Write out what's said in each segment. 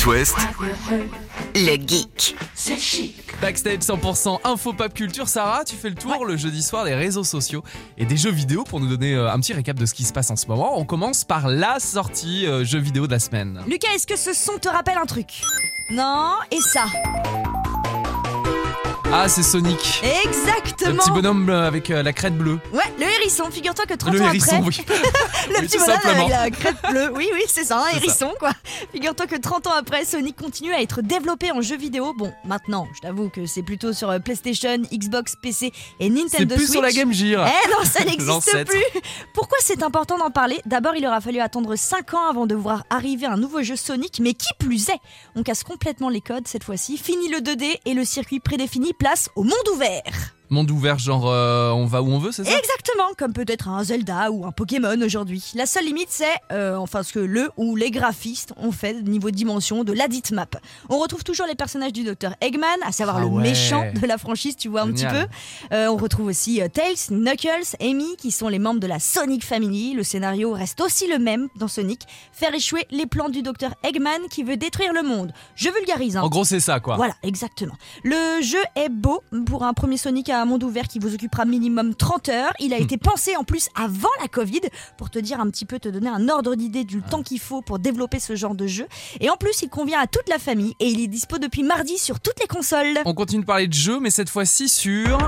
West, Le geek. Backstage 100% info pop culture. Sarah, tu fais le tour le jeudi soir des réseaux sociaux et des jeux vidéo pour nous donner un petit récap de ce qui se passe en ce moment. On commence par la sortie jeu vidéo de la semaine. Lucas, est-ce que ce son te rappelle un truc? Non, et ça? Ah, c'est Sonic. Le Exactement. petit bonhomme avec la crête bleue. Ouais, le hérisson. Figure-toi que 30 Le ans hérisson, après... oui. Le Oui, petit tout bonhomme simplement. avec la crête bleue. Oui, c'est ça, un C'est hérisson, quoi. Figure-toi que 30 ans après, Sonic continue à être développé en jeu vidéo. Bon, maintenant, je t'avoue que c'est plutôt sur PlayStation, Xbox, PC et Nintendo C'est plus Switch. sur la Game Gear. Eh non, ça n'existe L'ancêtre. plus. Pourquoi c'est important d'en parler? D'abord, il aura fallu attendre 5 ans avant de voir arriver un nouveau jeu Sonic, mais qui plus est, on casse complètement les codes cette fois-ci. Fini le 2D et le circuit prédéfini, place au monde ouvert. Monde ouvert, genre on va où on veut, c'est ça? Exactement, comme peut-être un Zelda ou un Pokémon aujourd'hui. La seule limite, c'est ce que le ou les graphistes ont fait niveau dimension de la dite map. On retrouve toujours les personnages du Dr Eggman, à savoir Ah le ouais. méchant de la franchise, tu vois un petit Génial. peu. On retrouve aussi Tails, Knuckles, Amy, qui sont les membres de la Sonic Family. Le scénario reste aussi le même dans Sonic, faire échouer les plans du Dr Eggman qui veut détruire le monde. Je vulgarise, hein. En gros, c'est ça, quoi. Voilà, exactement. Le jeu est beau pour un premier Sonic à monde ouvert qui vous occupera minimum 30 heures. Il a été pensé en plus avant la Covid pour te dire un petit peu, te donner un ordre d'idée du temps qu'il faut pour développer ce genre de jeu. Et en plus, il convient à toute la famille et il est dispo depuis mardi sur toutes les consoles. On continue de parler de jeux, mais cette fois-ci sur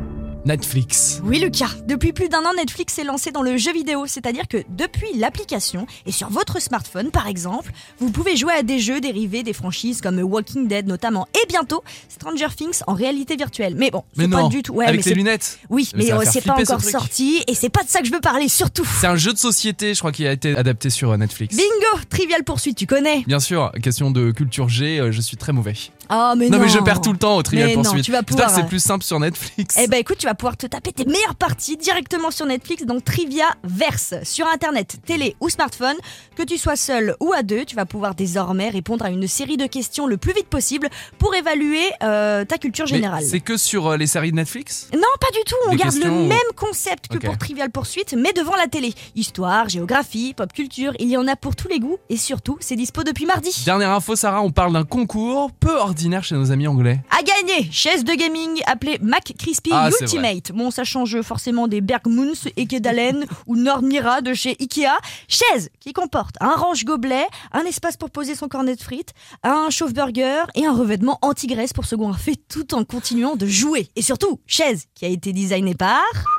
Netflix. Oui Lucas, depuis plus d'1 an, Netflix s'est lancé dans le jeu vidéo, c'est-à-dire que depuis l'application et sur votre smartphone par exemple, vous pouvez jouer à des jeux dérivés des franchises comme Walking Dead notamment et bientôt Stranger Things en réalité virtuelle. Mais bon, Mais c'est pas non, du tout. Ouais, avec mais les c'est... lunettes. Oui, Mais mais ça va faire c'est pas flipper, ce encore truc. sorti et c'est pas de ça que je veux parler surtout. C'est un jeu de société, je crois, qui a été adapté sur Netflix. Bingo, Trivial Poursuite, tu connais? Bien sûr, question de culture G, je suis très mauvais. Oh mais Non, non. mais je perds tout le temps au Trivial Mais non, Poursuite. tu vas J'espère pouvoir, que c'est plus simple sur Netflix. Eh ben écoute, tu vas pouvoir te taper tes meilleures parties directement sur Netflix, donc Trivia Verse. Sur internet, télé ou smartphone, que tu sois seul ou à deux, tu vas pouvoir désormais répondre à une série de questions le plus vite possible pour évaluer ta culture Mais générale. c'est que sur les séries de Netflix? Non, pas du tout, on Des garde le questions- même concept que Ok. pour Trivial Poursuite, mais devant la télé. Histoire, géographie, pop culture, il y en a pour tous les goûts et surtout, c'est dispo depuis mardi. Dernière info, Sarah, on parle d'un concours peu ordinaire chez nos amis anglais. À gagner, chaise de gaming appelée Mac Crispy Ah, c'est Ultimate. Bon, ça change forcément des Bergmoons, Ekedalen ou Nordmira de chez Ikea. Chaise qui comporte un range-gobelet, un espace pour poser son cornet de frites, un chauffe-burger et un revêtement anti-graisse pour se goinfrer tout en continuant de jouer. Et surtout, chaise qui a été designée par...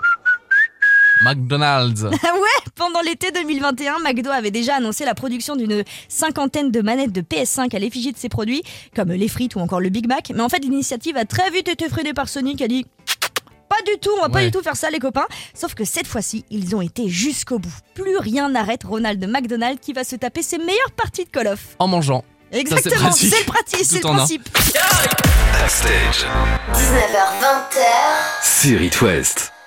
McDonald's. Ouais, pendant l'été 2021, McDo avait déjà annoncé la production d'une 50aine de manettes de PS5 à l'effigie de ses produits, comme les frites ou encore le Big Mac. Mais en fait, l'initiative a très vite été freinée par Sony qui a dit... Pas du tout, on va pas Ouais. du tout faire ça les copains. Sauf que cette fois-ci, ils ont été jusqu'au bout. Plus rien n'arrête Ronald McDonald qui va se taper ses meilleures parties de Call of. En mangeant. Exactement, pratique. c'est le pratique, c'est Tout le en un. principe. Backstage, 19h20. sur It West.